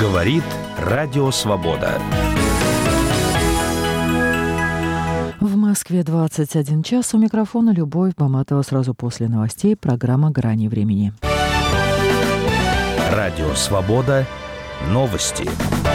Говорит Радио Свобода. В Москве 21 час. У микрофона Любовь Баматова. Сразу после новостей программа «Грани времени». Радио Свобода. Новости.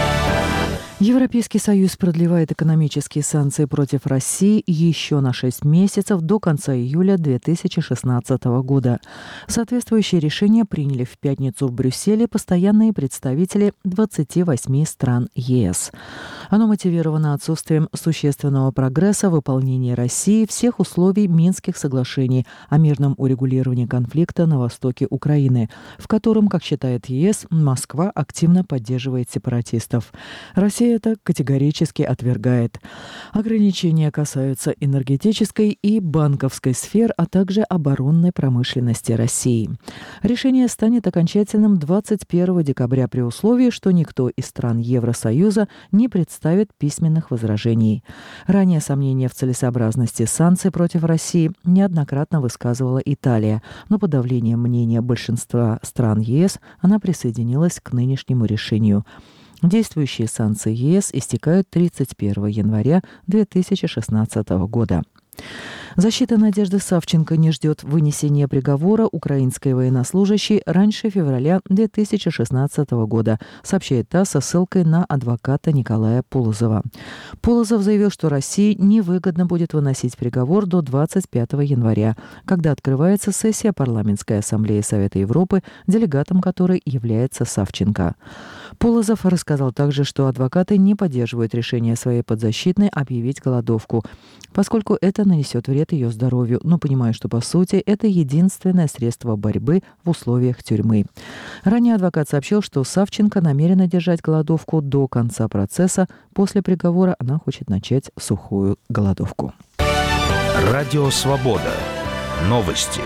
Европейский Союз продлевает экономические санкции против России еще на 6 месяцев до конца июля 2016 года. Соответствующее решение приняли в пятницу в Брюсселе постоянные представители 28 стран ЕС. Оно мотивировано отсутствием существенного прогресса в выполнении России всех условий Минских соглашений о мирном урегулировании конфликта на востоке Украины, в котором, как считает ЕС, Москва активно поддерживает сепаратистов. Россия это категорически отвергает. Ограничения касаются энергетической и банковской сфер, а также оборонной промышленности России. Решение станет окончательным 21 декабря при условии, что никто из стран Евросоюза не представит письменных возражений. Ранее сомнения в целесообразности санкций против России неоднократно высказывала Италия, но под давлением мнения большинства стран ЕС она присоединилась к нынешнему решению. Действующие санкции ЕС истекают 31 января 2016 года. Защита Надежды Савченко не ждет вынесения приговора украинской военнослужащей раньше февраля 2016 года, сообщает ТАСС со ссылкой на адвоката Николая Полозова. Полозов заявил, что России невыгодно будет выносить приговор до 25 января, когда открывается сессия Парламентской ассамблеи Совета Европы, делегатом которой является Савченко. Полозов рассказал также, что адвокаты не поддерживают решение своей подзащитной объявить голодовку, поскольку это нанесет вред ее здоровью, но понимая, что, по сути, это единственное средство борьбы в условиях тюрьмы. Ранее адвокат сообщил, что Савченко намерена держать голодовку до конца процесса. После приговора она хочет начать сухую голодовку. Радио Свобода. Новости.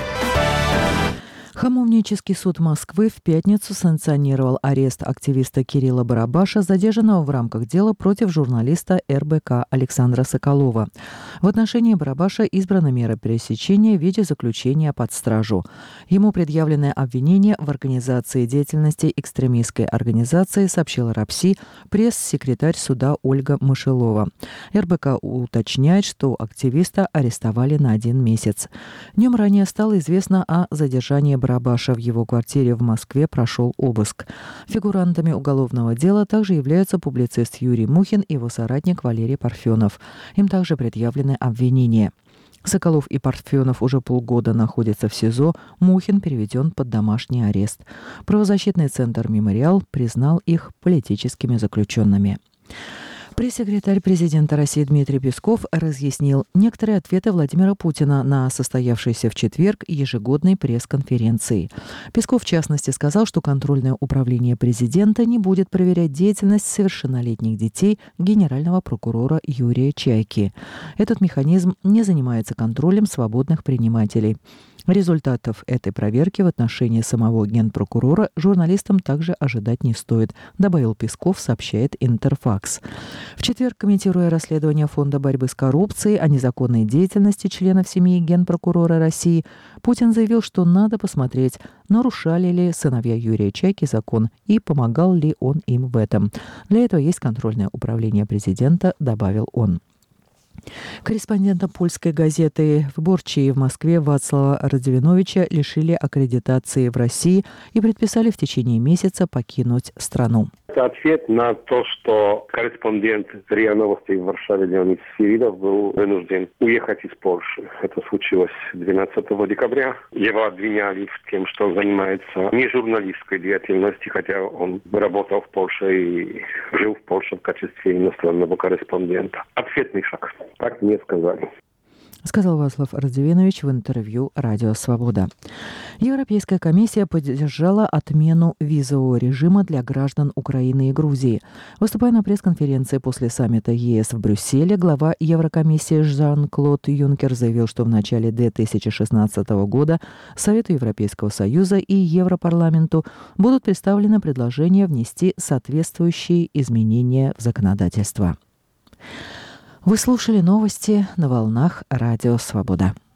Хамовнический суд Москвы в пятницу санкционировал арест активиста Кирилла Барабаша, задержанного в рамках дела против журналиста РБК Александра Соколова. В отношении Барабаша избрана мера пресечения в виде заключения под стражу. Ему предъявлены обвинения в организации деятельности экстремистской организации, сообщила РАПСИ пресс-секретарь суда Ольга Мышелова. РБК уточняет, что активиста арестовали на 1 месяц. Днем ранее стало известно о задержании Барабаша. В его квартире в Москве прошел обыск. Фигурантами уголовного дела также являются публицист Юрий Мухин и его соратник Валерий Парфенов. Им также предъявлены обвинения. Соколов и Парфенов уже полгода находятся в СИЗО, Мухин переведен под домашний арест. Правозащитный центр «Мемориал» признал их политическими заключенными. Пресс-секретарь президента России Дмитрий Песков разъяснил некоторые ответы Владимира Путина на состоявшейся в четверг ежегодной пресс-конференции. Песков, в частности, сказал, что контрольное управление президента не будет проверять деятельность совершеннолетних детей генерального прокурора Юрия Чайки. Этот механизм не занимается контролем свободных предпринимателей. Результатов этой проверки в отношении самого генпрокурора журналистам также ожидать не стоит, добавил Песков, сообщает Интерфакс. В четверг, комментируя расследование Фонда борьбы с коррупцией о незаконной деятельности членов семьи генпрокурора России, Путин заявил, что надо посмотреть, нарушали ли сыновья Юрия Чайки закон и помогал ли он им в этом. Для этого есть контрольное управление президента, добавил он. Корреспондента польской газеты «Выборчий» в Москве Вацлава Радзивиновича лишили аккредитации в России и предписали в течение месяца покинуть страну. Это ответ на то, что корреспондент РИА Новостей в Варшаве Леонид Свиридов был вынужден уехать из Польши. Это случилось 12 декабря. Его обвиняли в том, что он занимается не журналистской деятельностью, хотя он работал в Польше и жил в Польше в качестве иностранного корреспондента. Ответный шаг. Так мне сказали. Сказал Вацлав Радзивинович в интервью «Радио Свобода». Европейская комиссия поддержала отмену визового режима для граждан Украины и Грузии. Выступая на пресс-конференции после саммита ЕС в Брюсселе, глава Еврокомиссии Жан-Клод Юнкер заявил, что в начале 2016 года Совету Европейского Союза и Европарламенту будут представлены предложения внести соответствующие изменения в законодательство. Вы слушали новости на волнах Радио Свобода.